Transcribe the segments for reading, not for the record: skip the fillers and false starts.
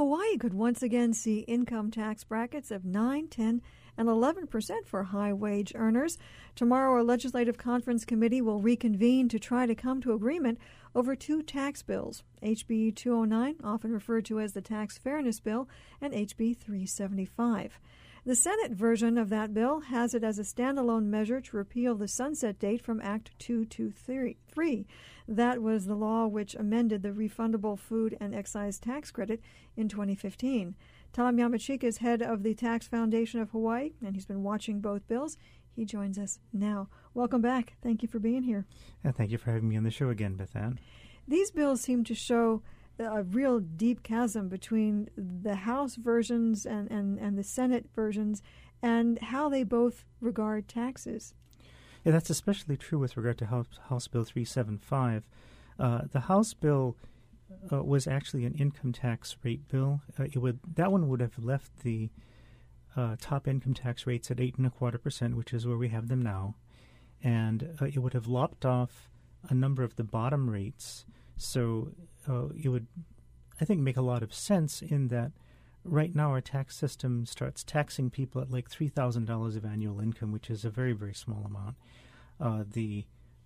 Hawaii could once again see income tax brackets of 9, 10, and 11% for high-wage earners. Tomorrow, a legislative conference committee will reconvene to try to come to agreement over two tax bills, HB 209, often referred to as the Tax Fairness Bill, and HB 375. The Senate version of that bill has it as a standalone measure to repeal the sunset date from Act 223. That was the law which amended the refundable food and excise tax credit in 2015. Tom Yamachika is head of the Tax Foundation of Hawaii, and he's been watching both bills. He joins us now. Welcome back. Thank you for being here. Thank you for having me on the show again, Beth Ann. These bills seem to show a real deep chasm between the House versions and the Senate versions and how they both regard taxes. Yeah, that's especially true with regard to House Bill 375. The House bill was actually an income tax rate bill. That one would have left the top income tax rates at 8.25%, which is where we have them now, and it would have lopped off a number of the bottom rates. So it would, I think, make a lot of sense in that right now our tax system starts taxing people at like $3,000 of annual income, which is a very, very small amount. The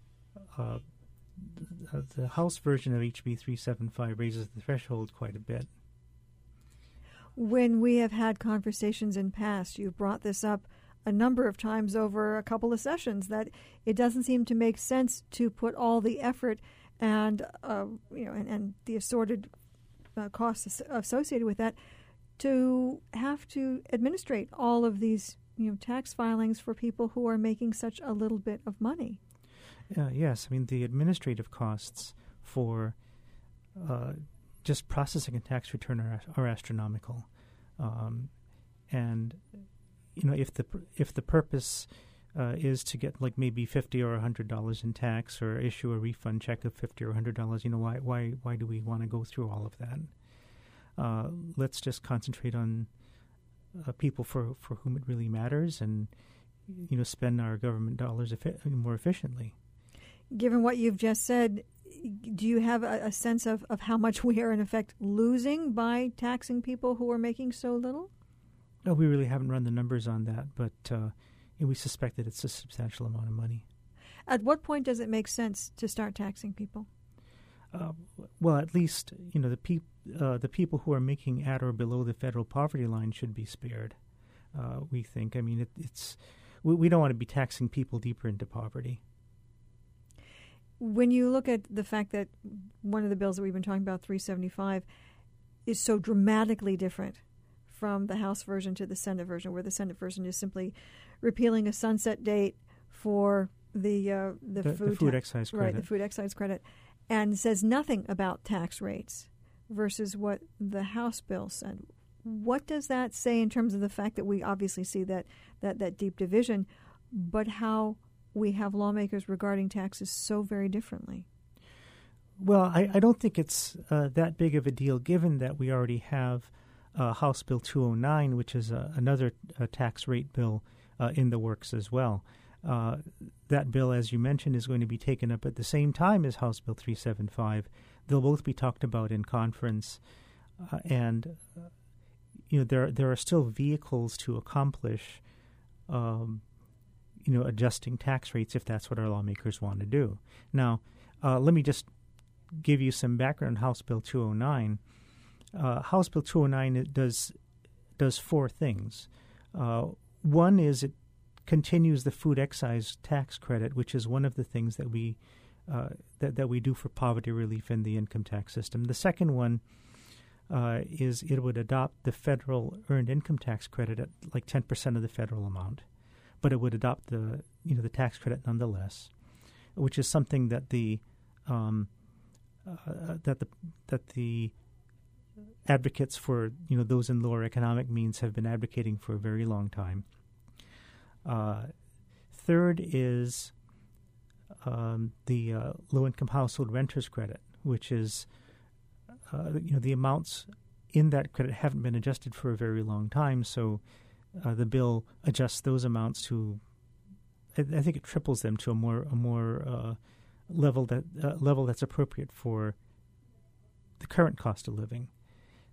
House version of HB 375 raises the threshold quite a bit. When we have had conversations in past, you've brought this up a number of times over a couple of sessions, that it doesn't seem to make sense to put all the effort and and the assorted costs associated with that to have to administrate all of these tax filings for people who are making such a little bit of money. Yes, I mean the administrative costs for just processing a tax return are astronomical, and if the purpose is to get like maybe $50 or $100 in tax, or issue a refund check of $50 or $100, why do we want to go through all of that? Let's just concentrate on people for whom it really matters, and spend our government dollars more efficiently. Given what you've just said, do you have a sense of how much we are in effect losing by taxing people who are making so little? No, we really haven't run the numbers on that, but we suspect that it's a substantial amount of money. At what point does it make sense to start taxing people? Well, at least the people who are making at or below the federal poverty line should be spared. We think. I mean, we don't want to be taxing people deeper into poverty. When you look at the fact that one of the bills that we've been talking about, 375, is so dramatically different from the House version to the Senate version, where the Senate version is simply repealing a sunset date for the food excise credit. Right, the food excise credit, and says nothing about tax rates versus what the House bill said. What does that say in terms of the fact that we obviously see that deep division, but how we have lawmakers regarding taxes so very differently? Well, I don't think it's that big of a deal, given that we already have House Bill 209, which is another tax rate bill in the works as well. That bill, as you mentioned, is going to be taken up at the same time as House Bill 375. They'll both be talked about in conference, and there are still vehicles to accomplish adjusting tax rates if that's what our lawmakers want to do. Now, let me just give you some background on House Bill 209. House Bill 209 does four things. One is it continues the food excise tax credit, which is one of the things that we do for poverty relief in the income tax system. The second one is it would adopt the federal earned income tax credit at like 10% of the federal amount, but it would adopt the tax credit nonetheless, which is something that the advocates for those in lower economic means have been advocating for a very long time. Third is the low-income household renters credit, which is the amounts in that credit haven't been adjusted for a very long time, so the bill adjusts those amounts to, I think it triples them to a more level that's appropriate for the current cost of living.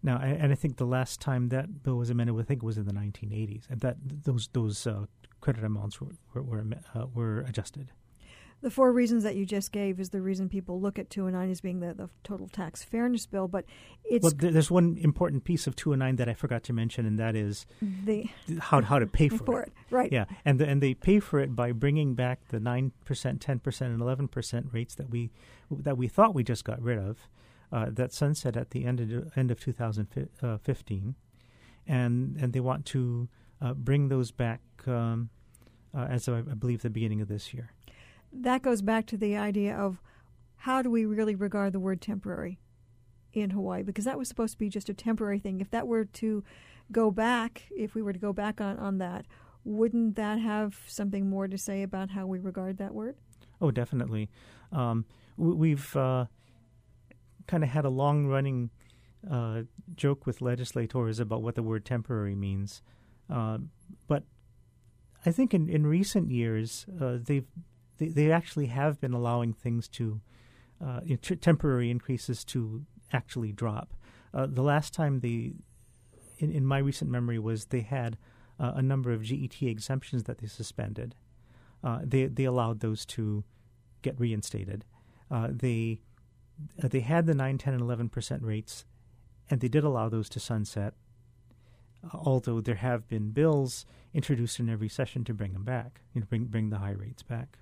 Now, and I think the last time that bill was amended, I think it was in the 1980s, and that those credit amounts were adjusted. The four reasons that you just gave is the reason people look at 209 as being the total tax fairness bill, but it's... Well, there's one important piece of 209 that I forgot to mention, and that is how to pay for it. Right. Yeah, and they pay for it by bringing back the 9%, 10%, and 11% rates that we thought we just got rid of, that sunset at the end of 2015, and they want to bring those back as I believe the beginning of this year. That goes back to the idea of how do we really regard the word temporary in Hawaii, because that was supposed to be just a temporary thing. If that were to go back, if we were to go back on that, wouldn't that have something more to say about how we regard that word? Oh, definitely. We've kind of had a long-running joke with legislators about what the word temporary means. But I think in recent years, they actually have been allowing things to temporary increases to actually drop. The last time in my recent memory was they had a number of GET exemptions that they suspended. They allowed those to get reinstated. They had the 9, 10, and 11% rates, and they did allow those to sunset. Although there have been bills introduced in every session to bring them back, bring the high rates back.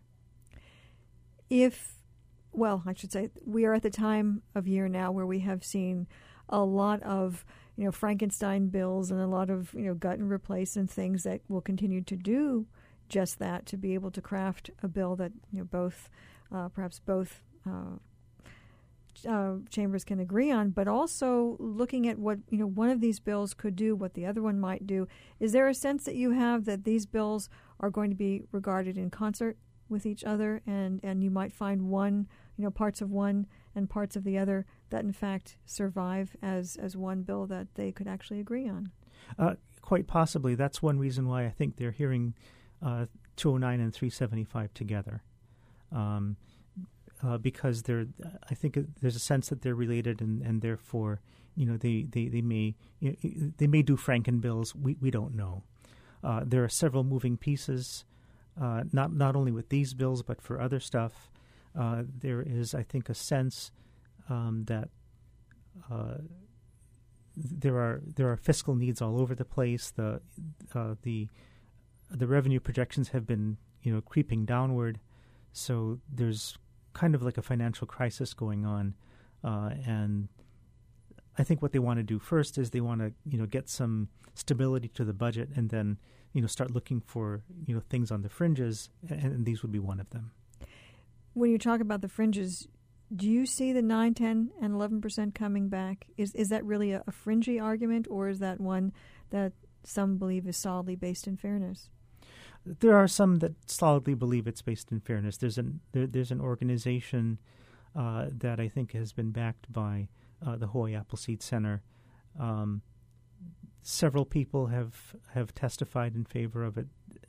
I should say, we are at the time of year now where we have seen a lot of, Frankenstein bills and a lot of, gut and replace and things that will continue to do just that, to be able to craft a bill that, perhaps both chambers can agree on, but also looking at what, one of these bills could do, what the other one might do. Is there a sense that you have that these bills are going to be regarded in concert with each other, and you might find one, parts of one and parts of the other that in fact survive as one bill that they could actually agree on? Quite possibly. That's one reason why I think they're hearing 209 and 375 together, because I think there's a sense that they're related, and therefore, they may do Franken bills. We don't know. There are several moving pieces. Not only with these bills, but for other stuff. There is, I think, a sense that there are fiscal needs all over the place. The revenue projections have been creeping downward, so there's kind of like a financial crisis going on, and I think what they want to do first is they want to get some stability to the budget, and then start looking for things on the fringes, and these would be one of them. When you talk about the fringes, do you see the 9, 10, and 11% coming back? Is that really a fringy argument, or is that one that some believe is solidly based in fairness? There are some that solidly believe it's based in fairness. There's an organization that I think has been backed by the Hawaii Appleseed Center. Several people have testified in favor of it,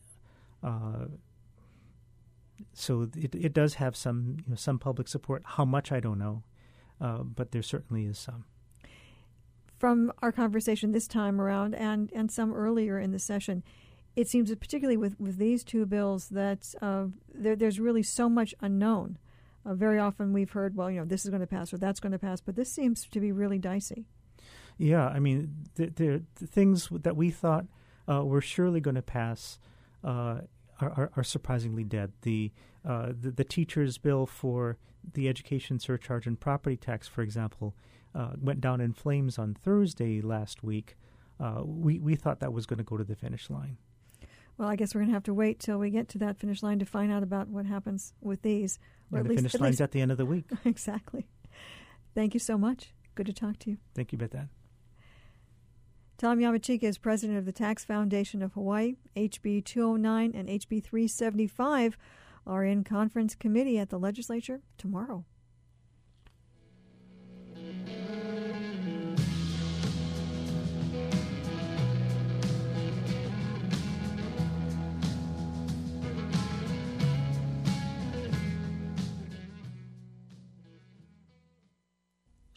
so it does have some public support. How much, I don't know, but there certainly is some. From our conversation this time around and some earlier in the session, it seems that particularly with these two bills that there's really so much unknown. Very often we've heard, this is going to pass or that's going to pass, but this seems to be really dicey. Yeah, I mean, the things that we thought were surely going to pass are surprisingly dead. The teachers' bill for the education surcharge and property tax, for example, went down in flames on Thursday last week. We thought that was going to go to the finish line. Well, I guess we're going to have to wait till we get to that finish line to find out about what happens with these. Or the finish line's at the end of the week. Exactly. Thank you so much. Good to talk to you. Thank you, Beth Ann. Tom Yamachika is president of the Tax Foundation of Hawaii. HB 209 and HB 375 are in conference committee at the legislature tomorrow.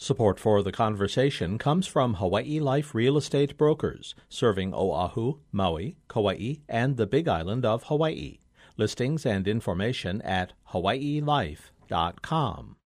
Support for the conversation comes from Hawaii Life Real Estate Brokers, serving Oahu, Maui, Kauai, and the Big Island of Hawaii. Listings and information at hawaiilife.com.